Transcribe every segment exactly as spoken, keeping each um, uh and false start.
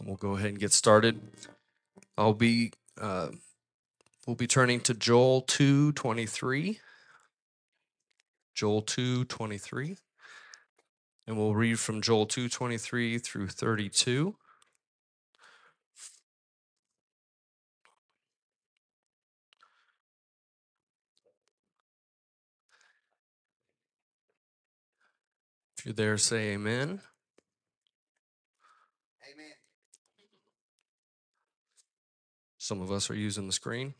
we'll go ahead and get started. I'll be, uh, we'll be turning to Joel two twenty-three. Joel two twenty-three. And we'll read from Joel two twenty-three through thirty-two. If you're there, say amen. Amen. Some of us are using the screen.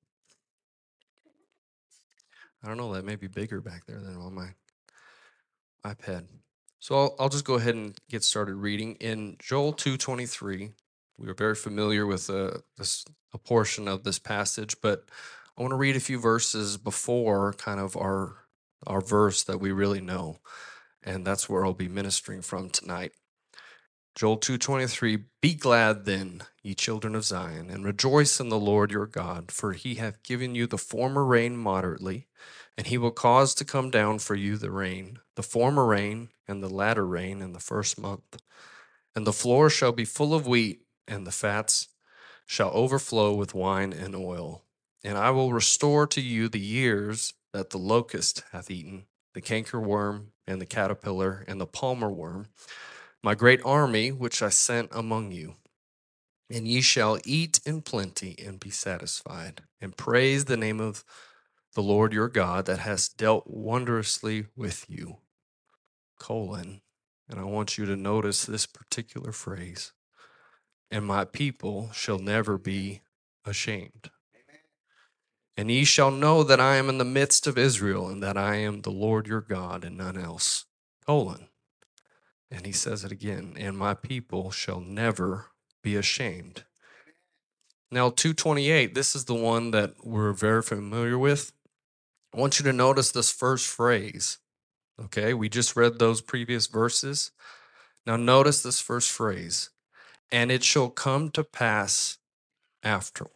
I don't know, that may be bigger back there than on my iPad. So I'll, I'll just go ahead and get started reading. In Joel two twenty-three, we are very familiar with uh, this, a portion of this passage, but I want to read a few verses before kind of our, our verse that we really know, and that's where I'll be ministering from tonight. Joel two twenty-three, Be glad then, ye children of Zion, and rejoice in the Lord your God, for he hath given you the former rain moderately, and he will cause to come down for you the rain, the former rain, and the latter rain in the first month. And the floor shall be full of wheat, and the fats shall overflow with wine and oil. And I will restore to you the years that the locust hath eaten, the cankerworm, and the caterpillar, and the palmer worm, my great army which I sent among you. And ye shall eat in plenty and be satisfied, and praise the name of the Lord your God that has dealt wondrously with you. Colon. And I want you to notice this particular phrase. And my people shall never be ashamed. And ye shall know that I am in the midst of Israel, and that I am the Lord your God, and none else. Colon. And he says it again, and my people shall never be ashamed. Now, two twenty-eight, this is the one that we're very familiar with. I want you to notice this first phrase. Okay, we just read those previous verses. Now, notice this first phrase, and it shall come to pass afterward.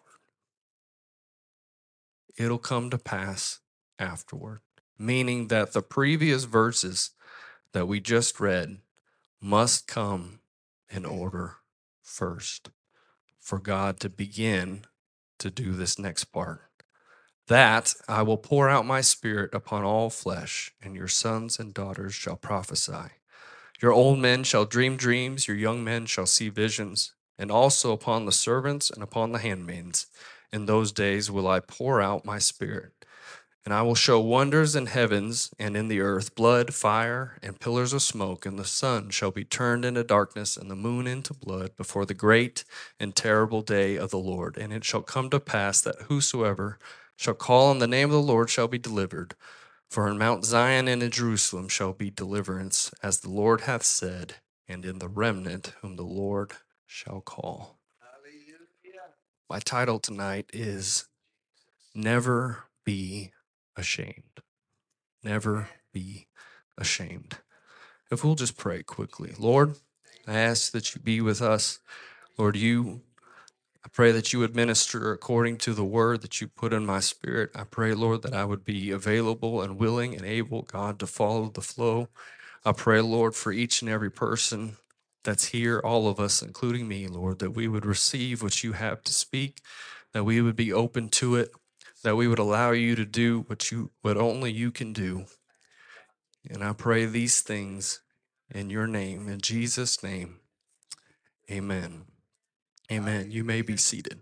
It'll come to pass afterward, meaning that the previous verses that we just read must come in order first for God to begin to do this next part. That I will pour out my spirit upon all flesh, and your sons and daughters shall prophesy. Your old men shall dream dreams, your young men shall see visions, and also upon the servants and upon the handmaids. In those days will I pour out my spirit. And I will show wonders in heavens and in the earth, blood, fire, and pillars of smoke, and the sun shall be turned into darkness, and the moon into blood, before the great and terrible day of the Lord. And it shall come to pass that whosoever shall call on the name of the Lord shall be delivered. For in Mount Zion and in Jerusalem shall be deliverance, as the Lord hath said, and in the remnant whom the Lord shall call. Hallelujah. My title tonight is Never Be Ashamed. Never be ashamed. If we'll just pray quickly. Lord, I ask that you be with us. Lord, you, I pray that you would minister according to the word that you put in my spirit. I pray, Lord, that I would be available and willing and able, God, to follow the flow. I pray, Lord, for each and every person that's here, all of us, including me, Lord, that we would receive what you have to speak, that we would be open to it, that we would allow you to do what you, what only you can do. And I pray these things in your name, in Jesus' name. Amen. Amen. You may be seated.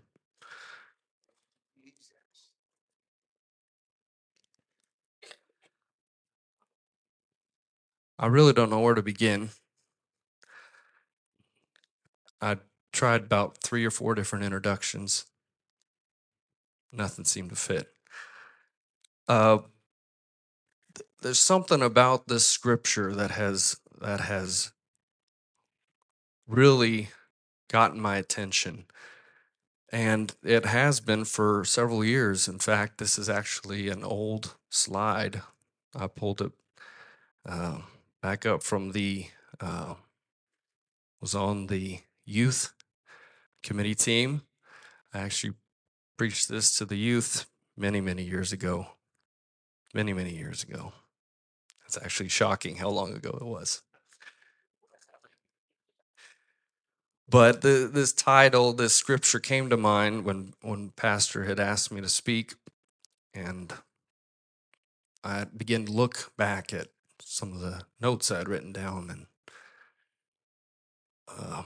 I really don't know where to begin. I tried about three or four different introductions. Nothing seemed to fit. Uh, th- there's something about this scripture that has that has really gotten my attention, and it has been for several years. In fact, this is actually an old slide. I pulled it uh, back up from the uh, was on the youth committee team. I actually preached this to the youth many, many years ago. Many, many years ago. It's actually shocking how long ago it was. But the, this title, this scripture came to mind when, when Pastor had asked me to speak, and I began to look back at some of the notes I'd written down, and uh,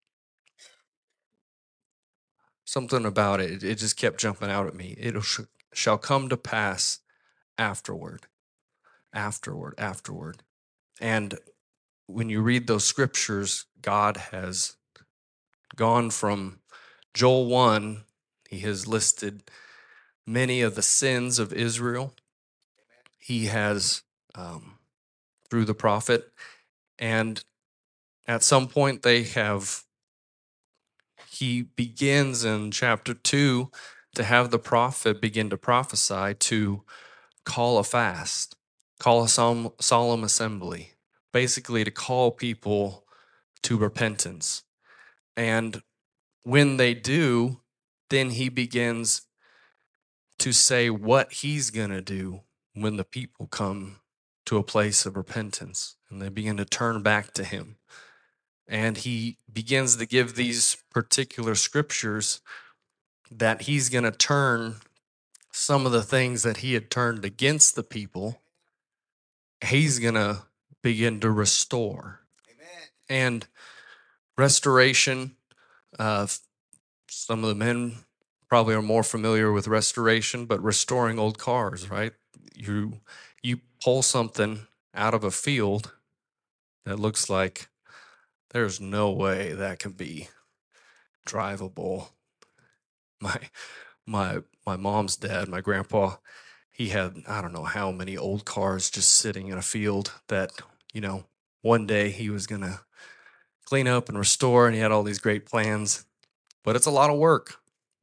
something about it, it just kept jumping out at me. It sh- shall come to pass afterward, afterward, afterward. And when you read those scriptures, God has gone from Joel one, he has listed many of the sins of Israel. He has, um, through the prophet, and at some point they have, he begins in chapter two to have the prophet begin to prophesy, to call a fast, call a solemn, solemn assembly, basically to call people to repentance. And when they do, then he begins to say what he's going to do when the people come to a place of repentance and they begin to turn back to him. And he begins to give these particular scriptures that he's going to turn some of the things that he had turned against the people, he's going to begin to restore. Amen. And restoration, uh, some of the men probably are more familiar with restoration, but restoring old cars, right? You you pull something out of a field that looks like there's no way that can be drivable. My my my mom's dad, my grandpa, he had, I don't know how many old cars just sitting in a field that, you know, one day he was going to clean up and restore, and he had all these great plans, but it's a lot of work.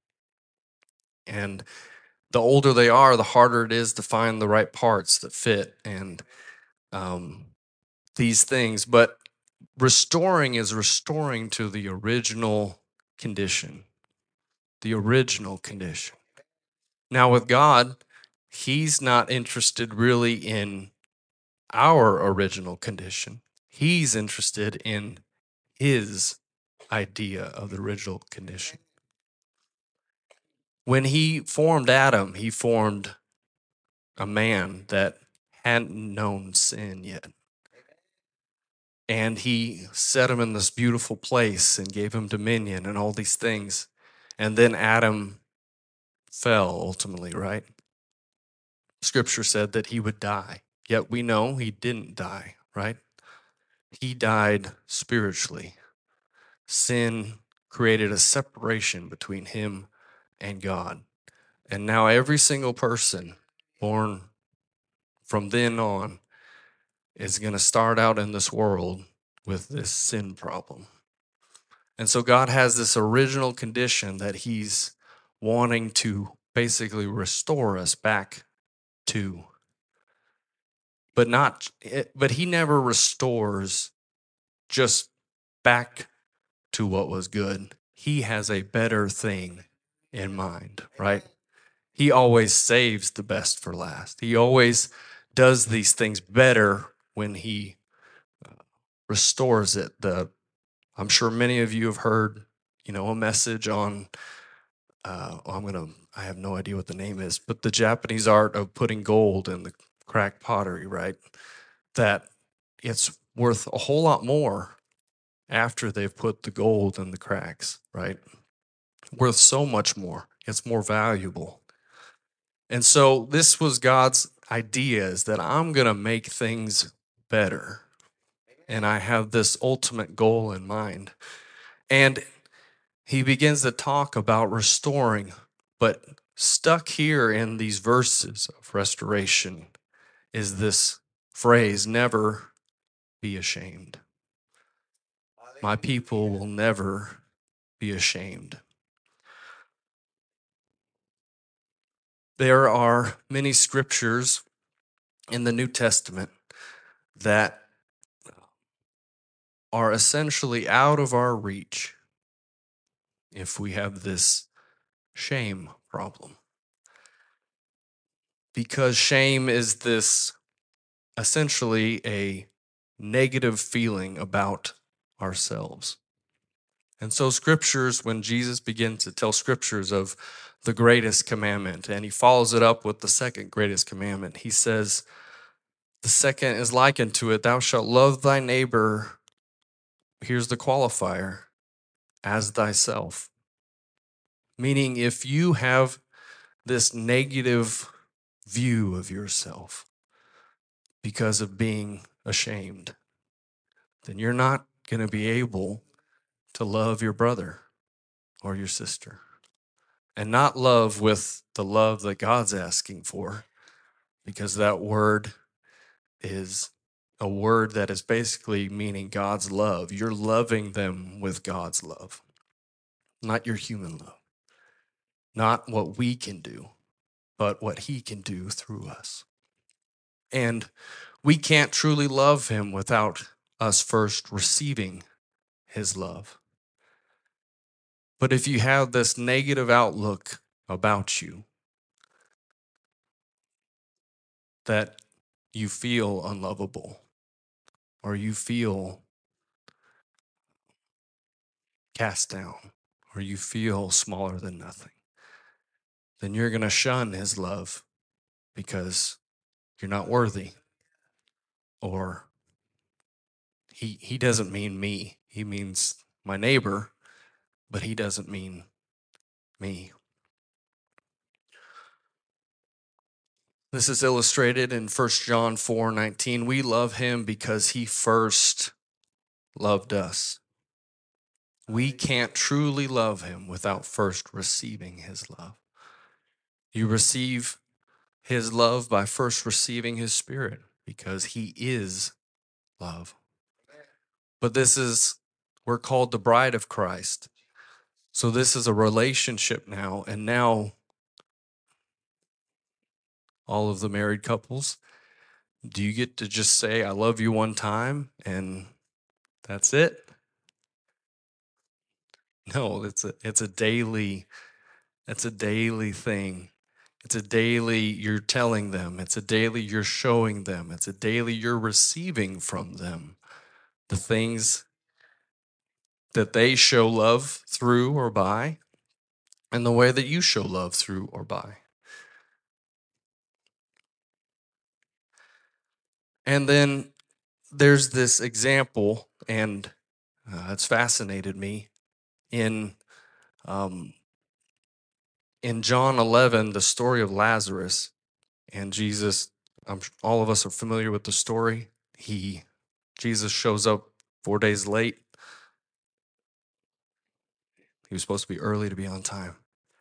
And the older they are, the harder it is to find the right parts that fit and um, these things. But restoring is restoring to the original condition, the original condition. Now, with God, he's not interested really in our original condition. He's interested in his idea of the original condition. When he formed Adam, he formed a man that hadn't known sin yet. And he set him in this beautiful place and gave him dominion and all these things. And then Adam fell ultimately, right? Scripture said that he would die. Yet we know he didn't die, right? He died spiritually. Sin created a separation between him and God. And now every single person born from then on is going to start out in this world with this sin problem. And so God has this original condition that he's wanting to basically restore us back to. But not but he never restores just back to what was good. He has a better thing in mind, right? He always saves the best for last. He always does these things better when he restores it. The I'm sure many of you have heard, you know, a message on uh oh, I'm gonna I have no idea what the name is, but the Japanese art of putting gold in the cracked pottery, right? That it's worth a whole lot more after they've put the gold in the cracks, right? Worth so much more. It's more valuable. And so this was God's idea, is that I'm going to make things better. And I have this ultimate goal in mind. And he begins to talk about restoring, but stuck here in these verses of restoration is this phrase, never be ashamed. My people will never be ashamed. There are many scriptures in the New Testament that are essentially out of our reach if we have this shame problem. Because shame is this essentially a negative feeling about ourselves. And so scriptures, when Jesus begins to tell scriptures of the greatest commandment, and he follows it up with the second greatest commandment, he says, the second is likened to it, thou shalt love thy neighbor, here's the qualifier, as thyself. Meaning if you have this negative view of yourself because of being ashamed, then you're not going to be able to love your brother or your sister. And not love with the love that God's asking for, because that word is a word that is basically meaning God's love. You're loving them with God's love, not your human love, not what we can do, but what he can do through us. And we can't truly love him without us first receiving his love. But if you have this negative outlook about you, that you feel unlovable or you feel cast down or you feel smaller than nothing, then you're going to shun his love because you're not worthy, or he he doesn't mean me. He means my neighbor, but he doesn't mean me. This is illustrated in First John four nineteen. We love him because he first loved us. We can't truly love him without first receiving his love. You receive his love by first receiving his spirit, because he is love. But this is, we're called the bride of Christ. So this is a relationship now. And now all of the married couples, do you get to just say, I love you one time and that's it? No, it's a, it's a daily, it's a daily thing. It's a daily you're telling them. It's a daily you're showing them. It's a daily you're receiving from them the things that they show love through or by, and the way that you show love through or by. And then there's this example, and uh, it's fascinated me in um, in John eleven, the story of Lazarus and Jesus. I'm, all of us are familiar with the story. He Jesus shows up four days late. He was supposed to be early to be on time.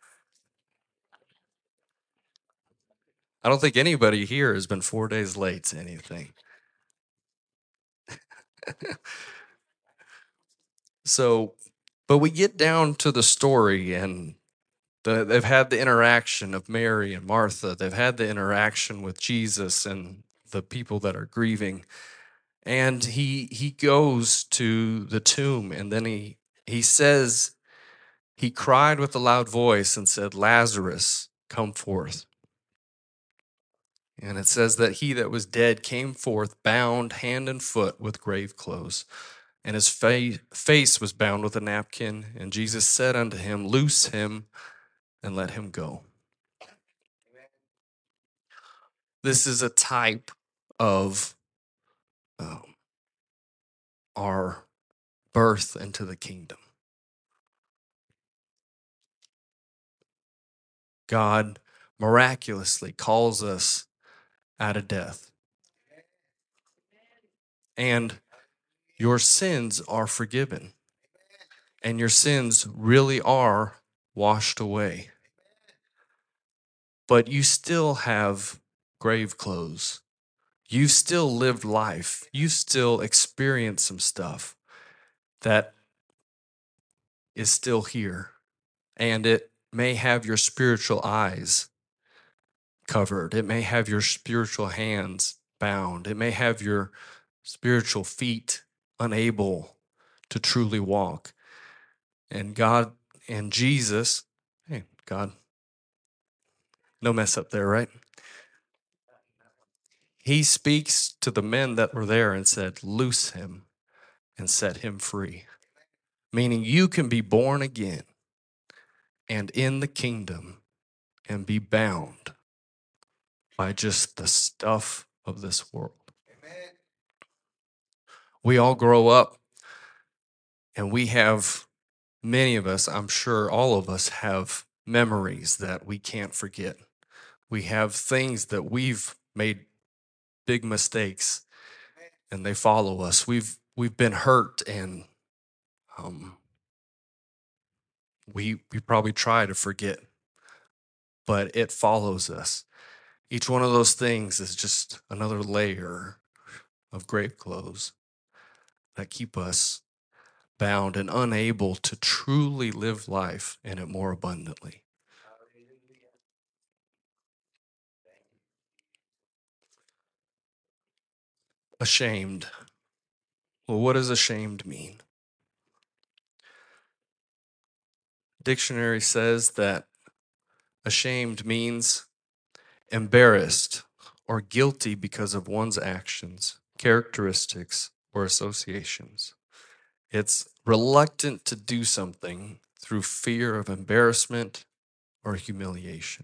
I don't think anybody here has been four days late to anything. So, but we get down to the story, and the, they've had the interaction of Mary and Martha. They've had the interaction with Jesus and the people that are grieving. And he he goes to the tomb, and then he he says, he cried with a loud voice and said, Lazarus, come forth. And it says that he that was dead came forth, bound hand and foot with grave clothes, and his fa- face was bound with a napkin. And Jesus said unto him, loose him and let him go. This is a type of um, our birth into the kingdom. God miraculously calls us out of death. And your sins are forgiven. And your sins really are washed away. But you still have grave clothes. You've still lived life. You've still experienced some stuff that is still here. And it may have your spiritual eyes covered. It may have your spiritual hands bound. It may have your spiritual feet unable to truly walk. And God and Jesus, hey, God, no mess up there, right? He speaks to the men that were there and said, loose him and set him free. meaning you can be born again and in the kingdom and be bound by just the stuff of this world. Amen. We all grow up and we have, many of us, I'm sure all of us have memories that we can't forget. We have things that we've made big mistakes and they follow us. We've we've been hurt and um, we we probably try to forget, but it follows us. Each one of those things is just another layer of grave clothes that keep us bound and unable to truly live life in it more abundantly. Ashamed. Well, what does ashamed mean? Dictionary says that ashamed means embarrassed or guilty because of one's actions, characteristics, or associations. It's reluctant to do something through fear of embarrassment or humiliation.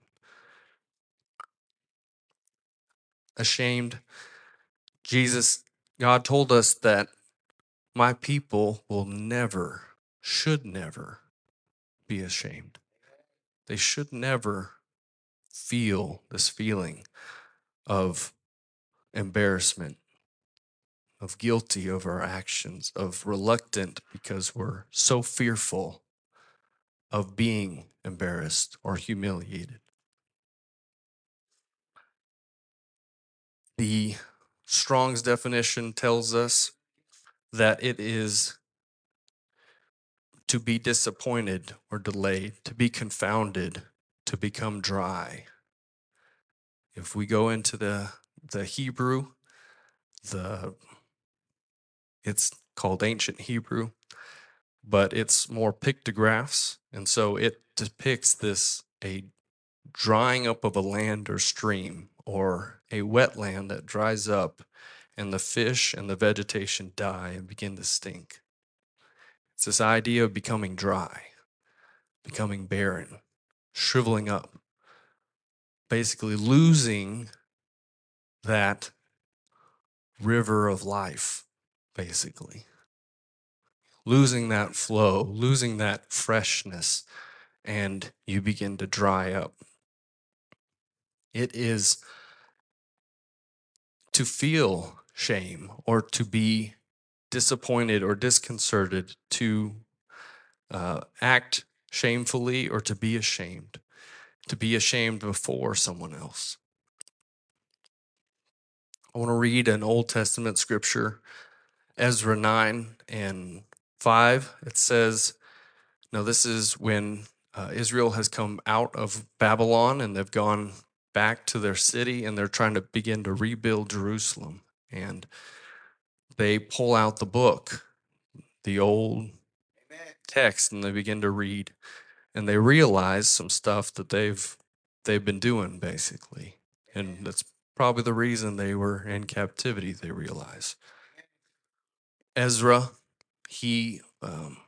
Ashamed. Jesus, God told us that my people will never, should never be ashamed. They should never feel this feeling of embarrassment, of guilty of our actions, of reluctant because we're so fearful of being embarrassed or humiliated. The Strong's definition tells us that it is to be disappointed or delayed, to be confounded, to become dry. If we go into the the Hebrew, the it's called ancient Hebrew, but it's more pictographs, and so it depicts this a drying up of a land or stream, or a wetland that dries up and the fish and the vegetation die and begin to stink. It's this idea of becoming dry, becoming barren, shriveling up, basically losing that river of life, basically. Losing that flow, losing that freshness, and you begin to dry up. It is to feel shame or to be disappointed or disconcerted, to uh, act shamefully or to be ashamed, to be ashamed before someone else. I want to read an Old Testament scripture, Ezra nine and five. It says, now this is when uh, Israel has come out of Babylon and they've gone back to their city and they're trying to begin to rebuild Jerusalem. And they pull out the book, the old text, and they begin to read. And they realize some stuff that they've they've been doing, basically. And that's probably the reason they were in captivity, they realize. Ezra, he, um,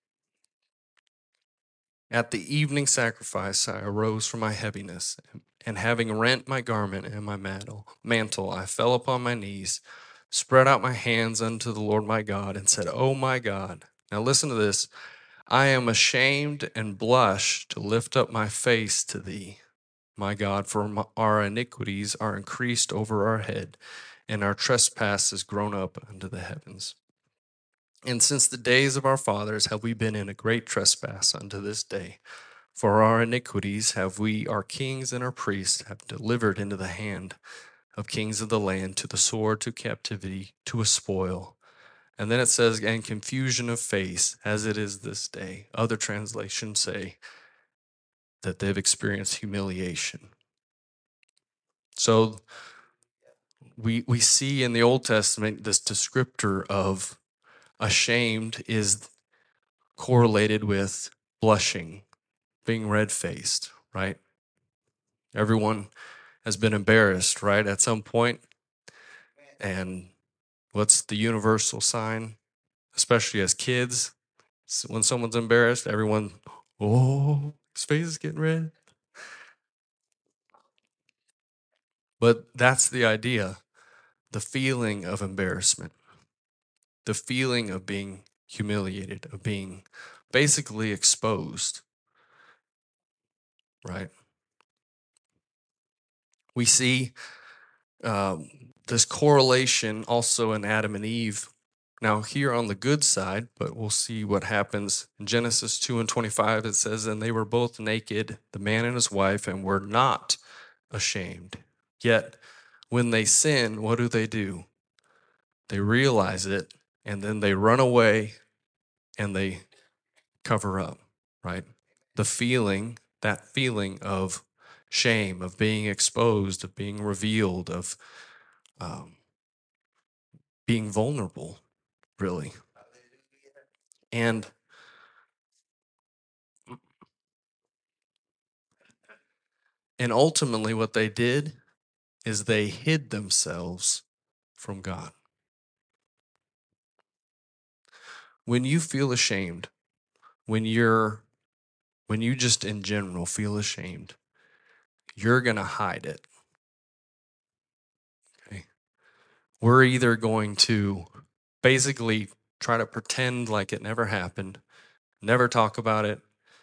at the evening sacrifice, I arose from my heaviness, and having rent my garment and my mantle, mantle, I fell upon my knees, spread out my hands unto the Lord my God, and said, "Oh my God." Now listen to this. "I am ashamed and blush to lift up my face to thee, my God, for our iniquities are increased over our head, and our trespass is grown up unto the heavens. And since the days of our fathers have we been in a great trespass unto this day. For our iniquities have we, our kings and our priests, have delivered into the hand of kings of the land, to the sword, to captivity, to a spoil." And then it says, "and confusion of face, as it is this day." Other translations say that they've experienced humiliation. So we we see in the Old Testament this descriptor of ashamed is correlated with blushing, being red-faced, right? Everyone has been embarrassed, right, at some point. And what's the universal sign, especially as kids? So when someone's embarrassed, everyone, oh, his face is getting red. But that's the idea, the feeling of embarrassment, the feeling of being humiliated, of being basically exposed, right? We see um, this correlation also in Adam and Eve. Now, here on the good side, but we'll see what happens in Genesis two and twenty-five. It says, and they were both naked, the man and his wife, and were not ashamed. Yet, when they sin, what do they do? They realize it, and then they run away and they cover up, right? The feeling, that feeling of shame, of being exposed, of being revealed, of um, being vulnerable, really. And and ultimately what they did is they hid themselves from God. When you feel ashamed, when you're when you just in general feel ashamed, you're going to hide it. Okay? We're either going to basically try to pretend like it never happened, never talk about it,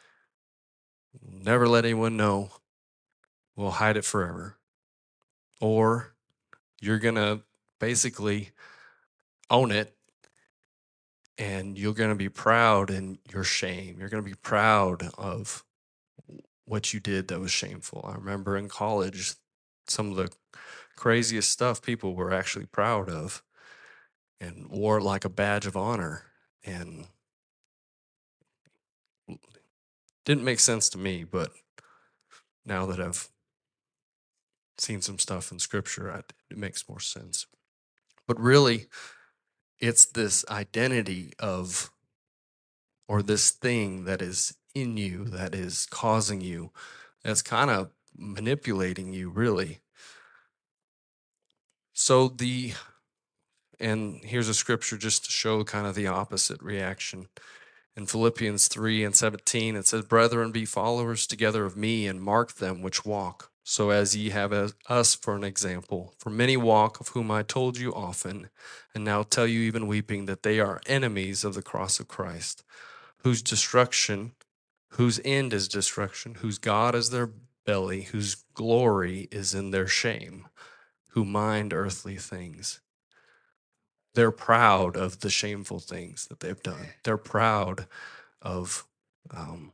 never let anyone know. We'll hide it forever. Or you're going to basically own it, and you're going to be proud in your shame. You're going to be proud of what you did that was shameful. I remember in college, some of the craziest stuff people were actually proud of and wore it like a badge of honor. And didn't make sense to me, but now that I've seen some stuff in scripture, I, it makes more sense. But really, it's this identity of, or this thing that is in you that is causing you, that's kind of manipulating you, really. So the, and here's a scripture just to show kind of the opposite reaction. In Philippians three and seventeen, it says, brethren, be followers together of me, and mark them which walk, so as ye have as us for an example. For many walk, of whom I told you often, and now tell you even weeping, that they are enemies of the cross of Christ, whose destruction, whose end is destruction, whose God is their belly, whose glory is in their shame, who mind earthly things. They're proud of the shameful things that they've done. They're proud of um,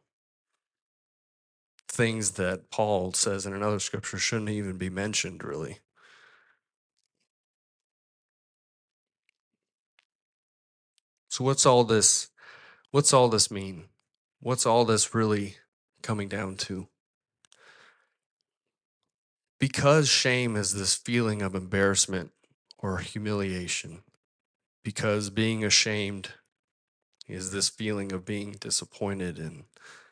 things that Paul says in another scripture shouldn't even be mentioned, really. So what's all this? What's all this mean? What's all this really coming down to? Because shame is this feeling of embarrassment or humiliation, because being ashamed is this feeling of being disappointed, and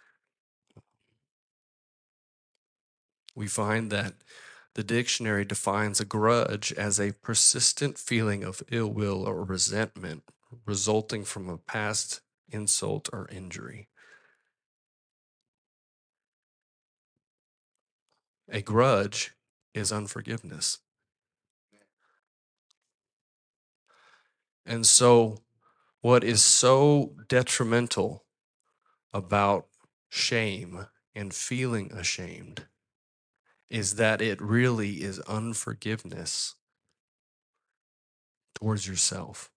we find that the dictionary defines a grudge as a persistent feeling of ill will or resentment resulting from a past insult or injury. A grudge is unforgiveness. And so, what is so detrimental about shame and feeling ashamed is that it really is unforgiveness towards yourself.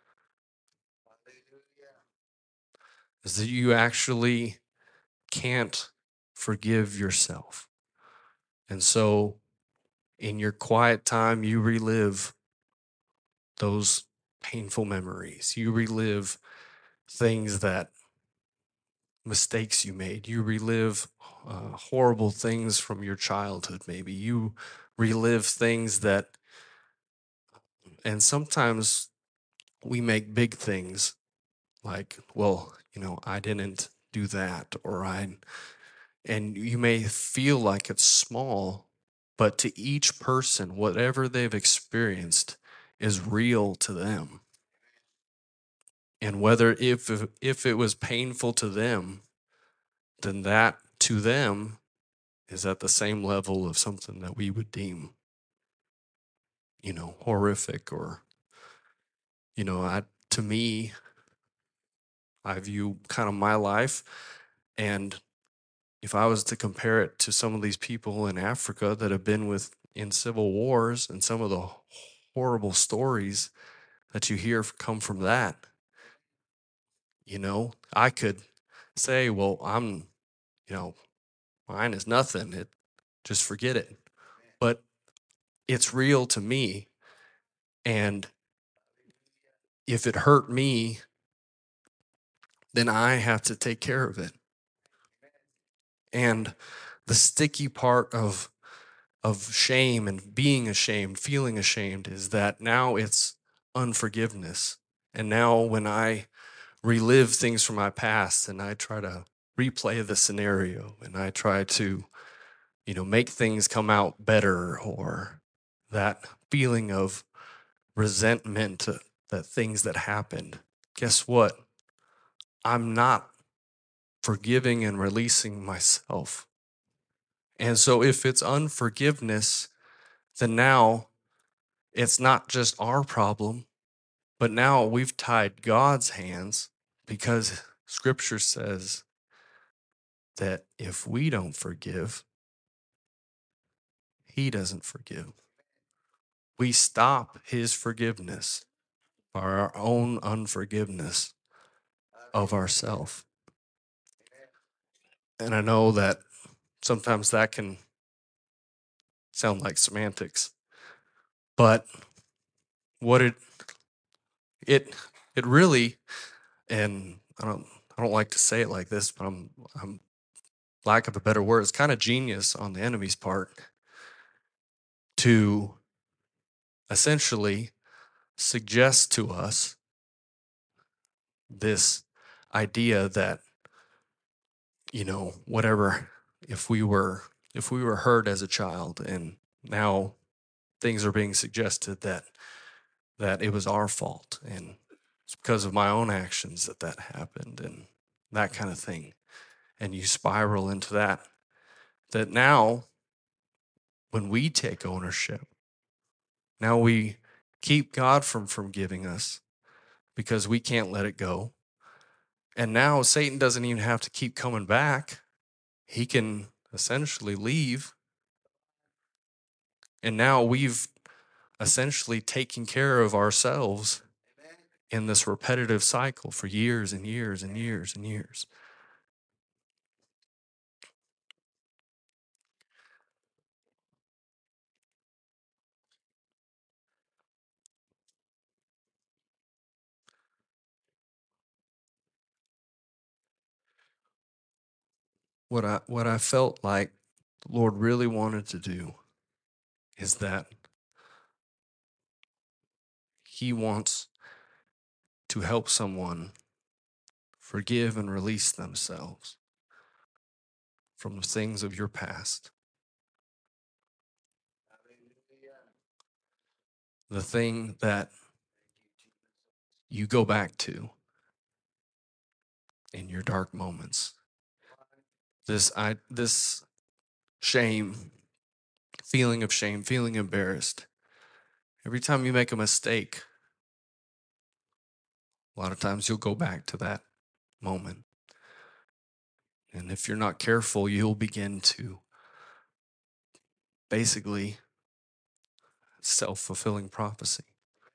Is that you actually can't forgive yourself. And so, in your quiet time, you relive those painful memories. You relive things that mistakes you made. You relive uh, horrible things from your childhood, maybe. You relive things that, and sometimes we make big things like, well, you know, I didn't do that, or I, and you may feel like it's small, but to each person, whatever they've experienced is real to them. And whether if if, if it was painful to them, then that to them is at the same level of something that we would deem, you know, horrific. Or, you know, I to me, I view kind of my life, and if I was to compare it to some of these people in Africa that have been with in civil wars and some of the horrible stories that you hear come from that, you know, I could say, well, I'm, you know, mine is nothing. It just forget it. But it's real to me. And if it hurt me, then I have to take care of it. And the sticky part of of shame and being ashamed, feeling ashamed, is that now it's unforgiveness. And now when I relive things from my past and I try to replay the scenario and I try to, you know, make things come out better, or that feeling of resentment uh, that things that happened, guess what? I'm not forgiving and releasing myself. And so if it's unforgiveness, then now it's not just our problem, but now we've tied God's hands, because scripture says that if we don't forgive, he doesn't forgive. We stop his forgiveness by our own unforgiveness of ourselves. And I know that sometimes that can sound like semantics, but what it it it really, and I don't I don't like to say it like this, but I'm I'm lack of a better word, it's kind of genius on the enemy's part to essentially suggest to us this idea that, you know, whatever, if we were if we were hurt as a child and now things are being suggested that that it was our fault and it's because of my own actions that that happened and that kind of thing, and you spiral into that, that now when we take ownership, now we keep God from forgiving us because we can't let it go. And now Satan doesn't even have to keep coming back. He can essentially leave. And now we've essentially taken care of ourselves in this repetitive cycle for years and years and years and years. What I what I felt like the Lord really wanted to do is that he wants to help someone forgive and release themselves from the things of your past. The thing that you go back to in your dark moments. This I this shame, feeling of shame, feeling embarrassed. Every time you make a mistake, a lot of times you'll go back to that moment. And if you're not careful, you'll begin to basically self-fulfilling prophecy.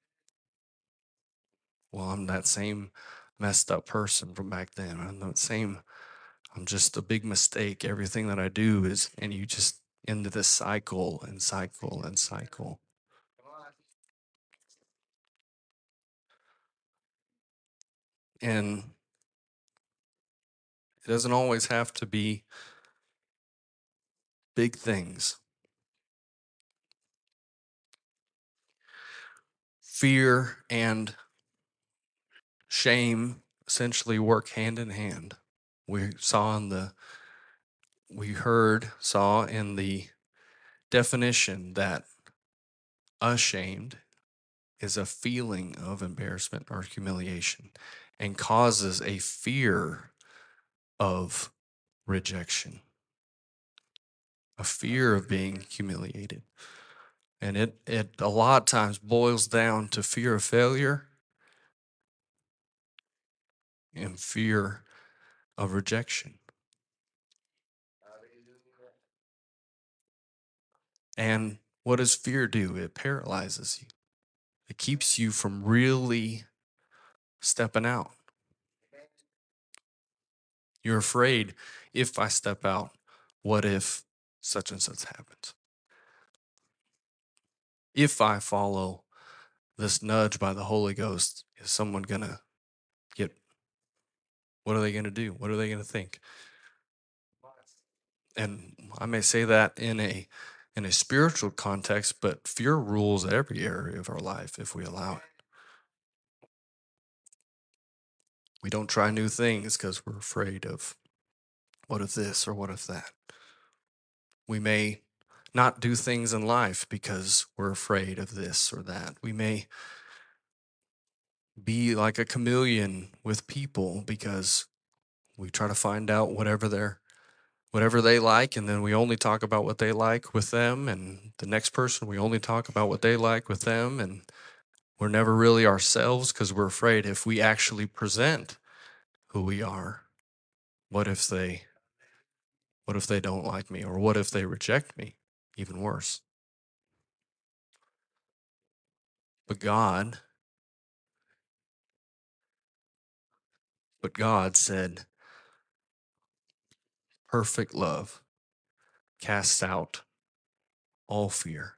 Well, I'm that same messed up person from back then. I'm that same, I'm just a big mistake. Everything that I do is, and you just into this cycle and cycle and cycle. And it doesn't always have to be big things. Fear and shame essentially work hand in hand. We saw in the, we heard, saw in the definition that ashamed is a feeling of embarrassment or humiliation. and causes a fear of rejection, a fear of being humiliated. And it, it a lot of times boils down to fear of failure and fear of rejection. And what does fear do? It paralyzes you. It keeps you from really stepping out. You're afraid, if I step out, what if such and such happens? If I follow this nudge by the Holy Ghost, is someone going to get, what are they going to do? What are they going to think? And I may say that in a in a spiritual context, but fear rules every area of our life if we allow it. We don't try new things because we're afraid of what if this or what if that. We may not do things in life because we're afraid of this or that. We may be like a chameleon with people because we try to find out whatever they're whatever they like, and then we only talk about what they like with them, and the next person we only talk about what they like with them, and we're never really ourselves because we're afraid if we actually present who we are, what if they what if they don't like me, or what if they reject me? Even worse. But God, but God said, perfect love casts out all fear.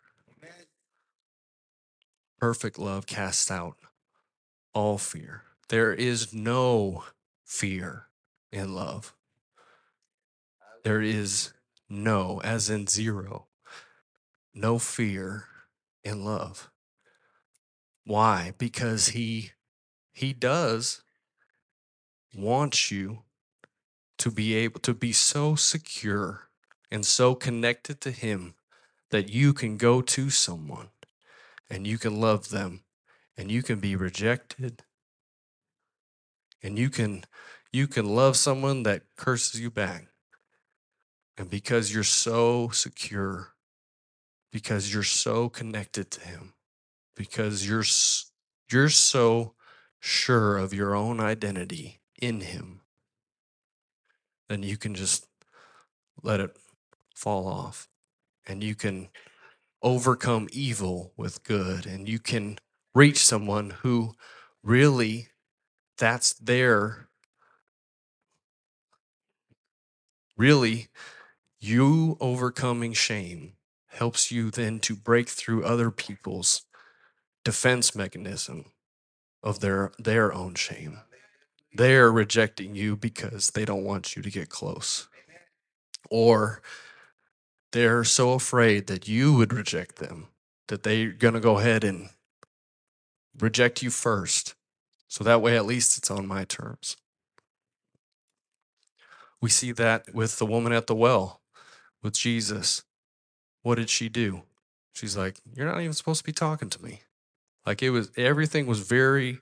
Perfect love casts out all fear. There is no fear in love. There is no, as in zero, no fear in love. Why? Because he he does want you to be able to be so secure and so connected to him that you can go to someone and you can love them and you can be rejected and you can you can love someone that curses you back. And because you're so secure, because you're so connected to him, because you're you're so sure of your own identity in him, then you can just let it fall off, and you can overcome evil with good, and you can reach someone who really, that's their really you overcoming shame helps you then to break through other people's defense mechanism of their their own shame. They're rejecting you because they don't want you to get close, or they're so afraid that you would reject them that they're going to go ahead and reject you first, so that way at least it's on my terms. We see that with the woman at the well with Jesus. What did she do? She's like, you're not even supposed to be talking to me. Like, it was, everything was very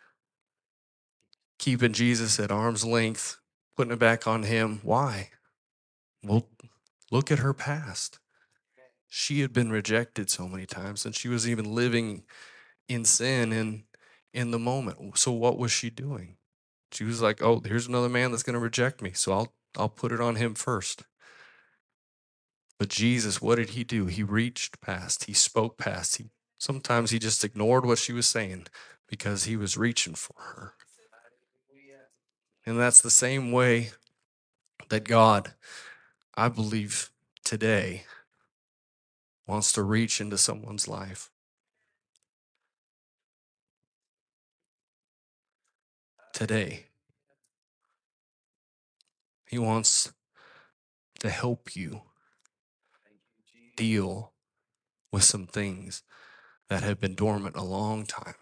keeping Jesus at arm's length, putting it back on him. Why? Well, look at her past. She had been rejected so many times, and she was even living in sin in in the moment. So what was she doing? She was like, oh, here's another man that's going to reject me, so I'll I'll put it on him first. But Jesus, what did he do? He reached past. He spoke past. He sometimes he just ignored what she was saying because he was reaching for her. And that's the same way that God, I believe, today wants to reach into someone's life. Today, he wants to help you deal with some things that have been dormant a long time.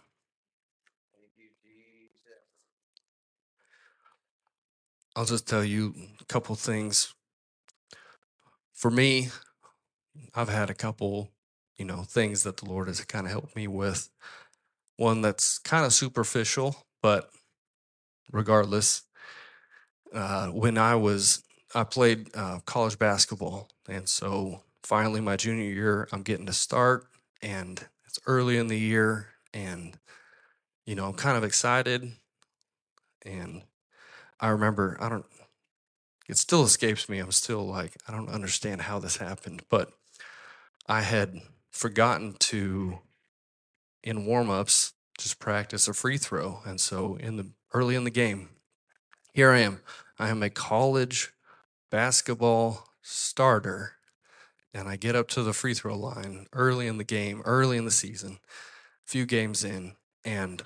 I'll just tell you a couple things. For me, I've had a couple, you know, things that the Lord has kind of helped me with. One that's kind of superficial, but regardless, uh, when I was, I played uh, college basketball. And so finally, my junior year, I'm getting to start, and it's early in the year. And, you know, I'm kind of excited. And I remember, I don't, it still escapes me. I'm still like, I don't understand how this happened, but I had forgotten to, in warm-ups, just practice a free throw. And so in the early in the game, here I am. I am a college basketball starter, and I get up to the free throw line early in the game, early in the season, a few games in, and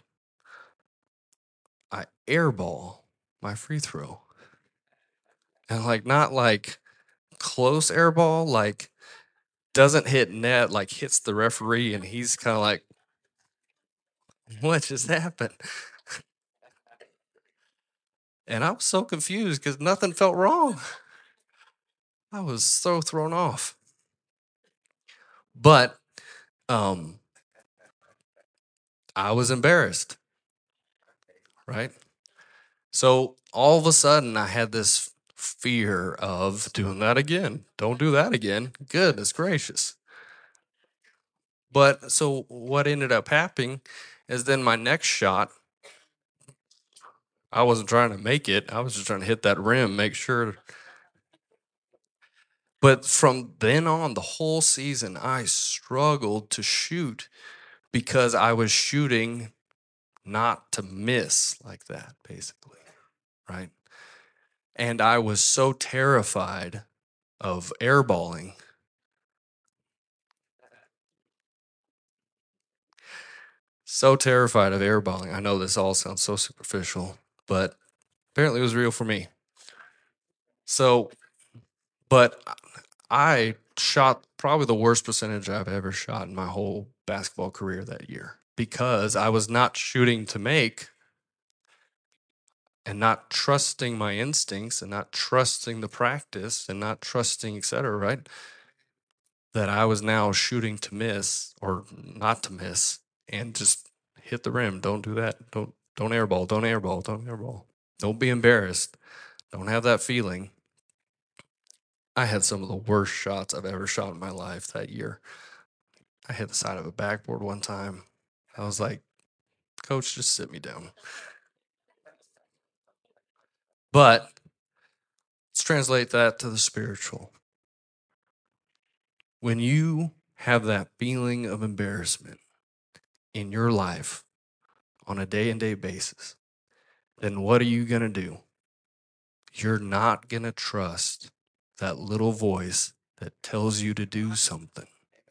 I airball my free throw. And like not like close airball, like doesn't hit net, like hits the referee, and he's kind of like, what just happened? And I was so confused because nothing felt wrong. I was so thrown off. But um, I was embarrassed, right? So all of a sudden, I had this fear of doing that again. Don't do that again. Goodness gracious. But so what ended up happening is then my next shot, I wasn't trying to make it. I was just trying to hit that rim, make sure. But from then on, the whole season, I struggled to shoot because I was shooting not to miss like that, basically, right? And I was so terrified of airballing. So terrified of airballing. I know this all sounds so superficial, but apparently it was real for me. So, but I shot probably the worst percentage I've ever shot in my whole basketball career that year because I was not shooting to make and not trusting my instincts and not trusting the practice and not trusting, et cetera, right? That I was now shooting to miss or not to miss and just hit the rim. Don't do that. Don't don't airball. Don't airball. Don't airball. Don't be embarrassed. Don't have that feeling. I had some of the worst shots I've ever shot in my life that year. I hit the side of a backboard one time. I was like, Coach, just sit me down. But let's translate that to the spiritual. When you have that feeling of embarrassment in your life on a day and day basis, then what are you going to do? You're not going to trust that little voice that tells you to do something.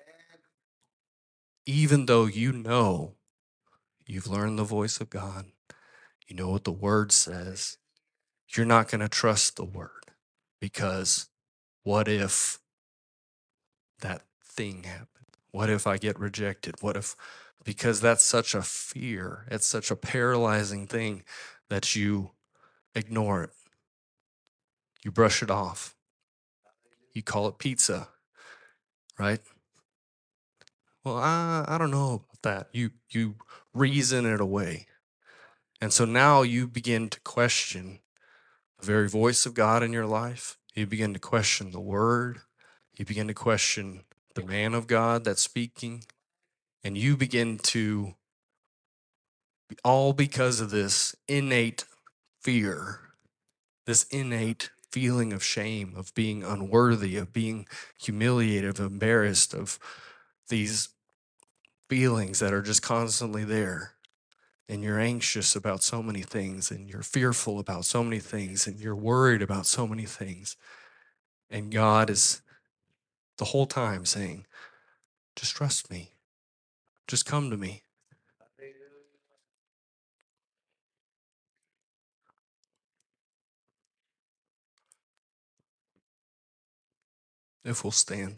Even though you know you've learned the voice of God, you know what the word says, you're not going to trust the word because what if that thing happened? What if I get rejected? What if, because that's such a fear, it's such a paralyzing thing that you ignore it. You brush it off. You call it pizza, right? Well, I, I don't know about that. You, you reason it away. And so now you begin to question the very voice of God in your life. You begin to question the word. You begin to question the man of God that's speaking. And you begin to, all because of this innate fear, this innate feeling of shame, of being unworthy, of being humiliated, of embarrassed, of these feelings that are just constantly there. And you're anxious about so many things, and you're fearful about so many things, and you're worried about so many things. And God is the whole time saying, just trust me. Just come to me. If we'll stand.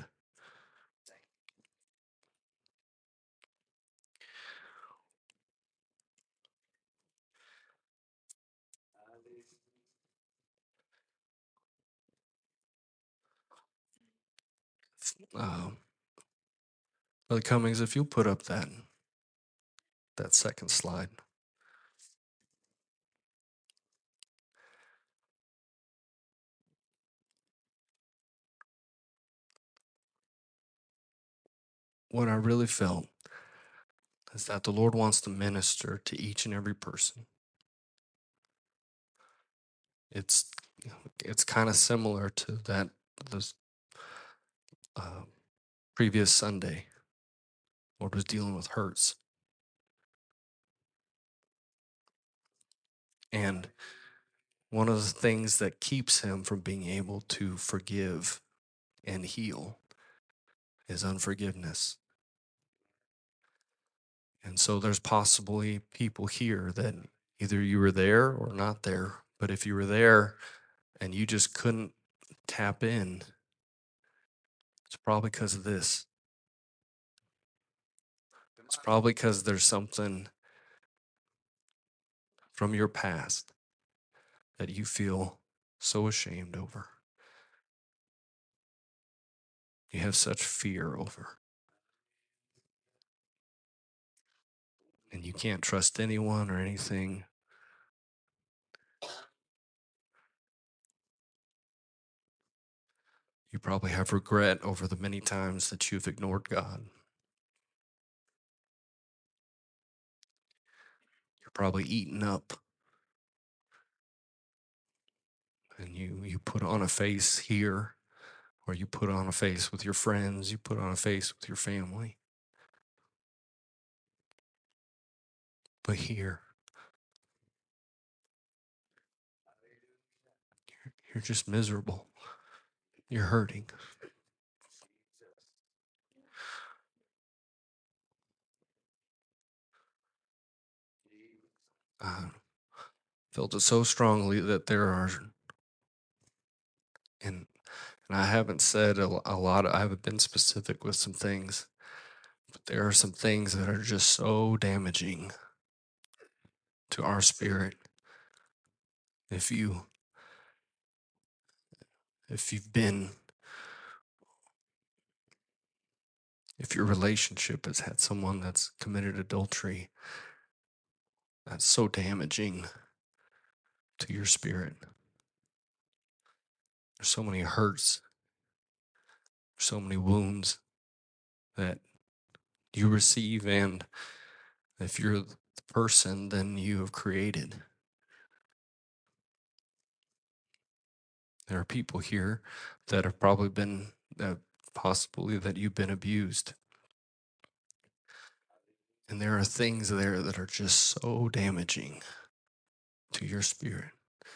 Uh, Brother Cummings, if you'll put up that, that second slide. what I really felt is that the Lord wants to minister to each and every person. It's it's kind of similar to that this uh, previous Sunday. Lord was dealing with hurts, and one of the things that keeps him from being able to forgive and heal is unforgiveness. And so there's possibly people here that either you were there or not there, but if you were there and you just couldn't tap in, it's probably because of this. It's probably because there's something from your past that you feel so ashamed over. You have such fear over. And you can't trust anyone or anything. You probably have regret over the many times that you've ignored God. You're probably eaten up. And you, you put on a face here, or you put on a face with your friends, you put on a face with your family. But here, you're, you're just miserable. You're hurting. I felt it so strongly that there are, and and I haven't said a, a lot, I haven't been specific with some things, but there are some things that are just so damaging to our spirit. If you, if you've been, if your relationship has had someone that's committed adultery, that's so damaging to your spirit. There's so many hurts, so many wounds that you receive, and if you're the person, then you have created. There are people here that have probably been, uh, possibly that you've been abused. And there are things there that are just so damaging to your spirit.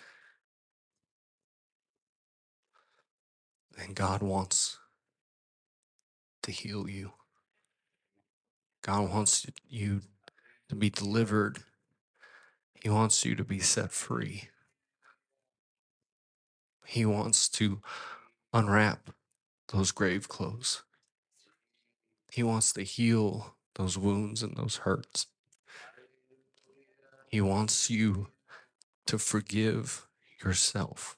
And God wants to heal you. God wants you to be delivered. He wants you to be set free. He wants to unwrap those grave clothes. He wants to heal those wounds and those hurts. He wants you to forgive yourself.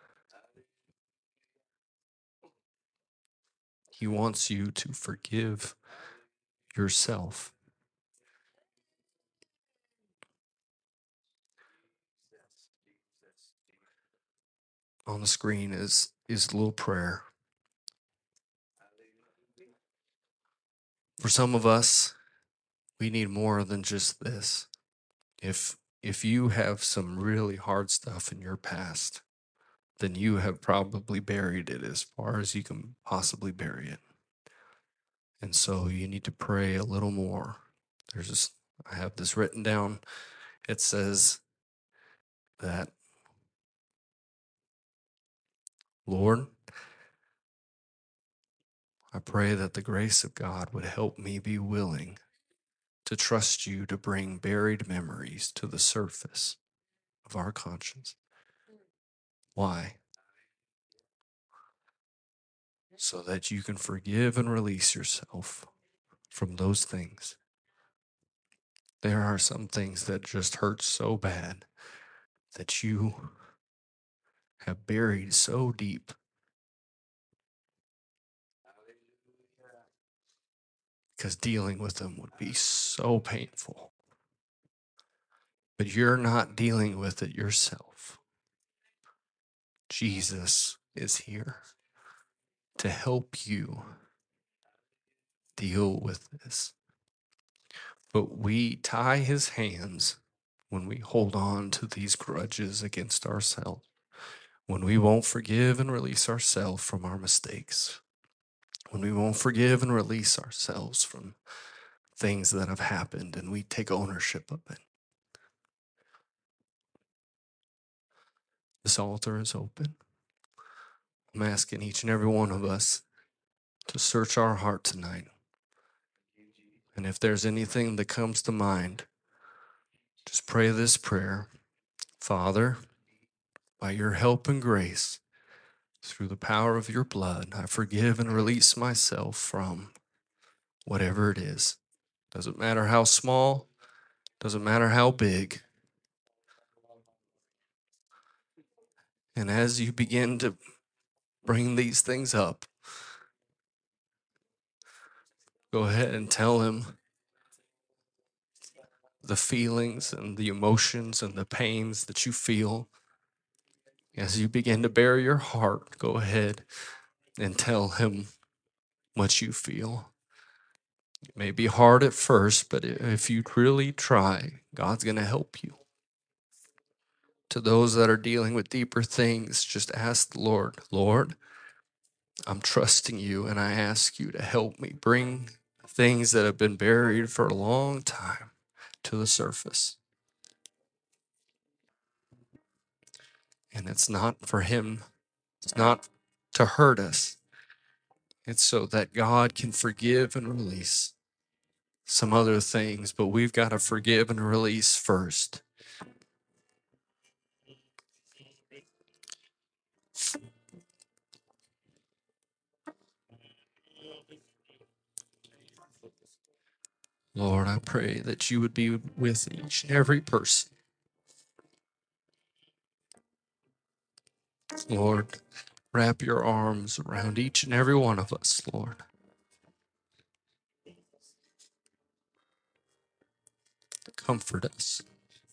He wants you to forgive yourself. On the screen is is a little prayer. For some of us, we need more than just this. If if you have some really hard stuff in your past, then you have probably buried it as far as you can possibly bury it. And so you need to pray a little more. There's this, I have this written down. It says that, Lord, I pray that the grace of God would help me be willing to trust you to bring buried memories to the surface of our conscience. Why? So that you can forgive and release yourself from those things. There are some things that just hurt so bad that you have buried so deep. Because dealing with them would be so painful. But you're not dealing with it yourself. Jesus is here to help you deal with this. But we tie his hands when we hold on to these grudges against ourselves, when we won't forgive and release ourselves from our mistakes, when we won't forgive and release ourselves from things that have happened and we take ownership of it. This altar is open. I'm asking each and every one of us to search our heart tonight. And if there's anything that comes to mind, just pray this prayer. Father, by your help and grace, through the power of your blood, I forgive and release myself from whatever it is. Doesn't matter how small, doesn't matter how big. And as you begin to bring these things up, go ahead and tell him the feelings and the emotions and the pains that you feel. As you begin to bare your heart, go ahead and tell him what you feel. It may be hard at first, but if you really try, God's going to help you. To those that are dealing with deeper things, just ask the Lord, Lord, I'm trusting you, and I ask you to help me bring things that have been buried for a long time to the surface. And it's not for him, it's not to hurt us. It's so that God can forgive and release some other things, but we've got to forgive and release first. Lord, I pray that you would be with each and every person. Lord, wrap your arms around each and every one of us, Lord. Comfort us.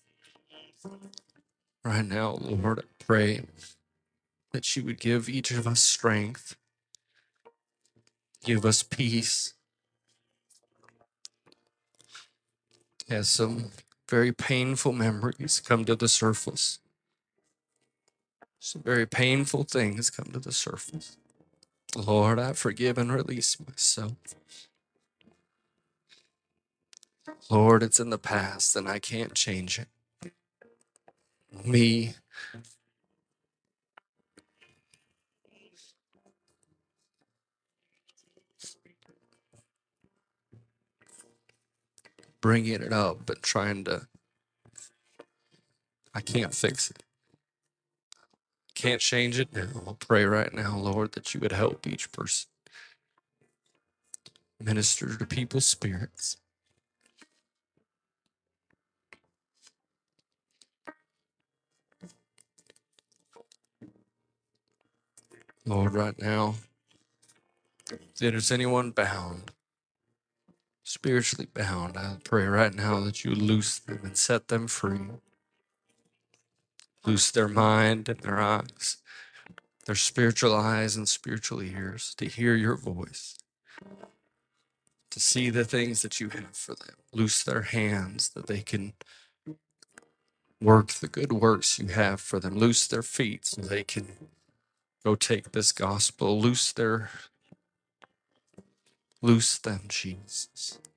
Right now, Lord, I pray that you would give each of us strength, give us peace, as some very painful memories come to the surface. Some very painful things come to the surface. Lord, I forgive and release myself. Lord, it's in the past and I can't change it. Me, bringing it up and trying to, I can't fix it. Can't change it now. I'll pray right now, Lord, that you would help each person. Minister to people's spirits. Lord, right now, if there's anyone bound, spiritually bound, I pray right now that you loose them and set them free. Loose their mind and their eyes, their spiritual eyes and spiritual ears to hear your voice, to see the things that you have for them. Loose their hands that they can work the good works you have for them. Loose their feet so they can go take this gospel. Loose their, loose them, Jesus.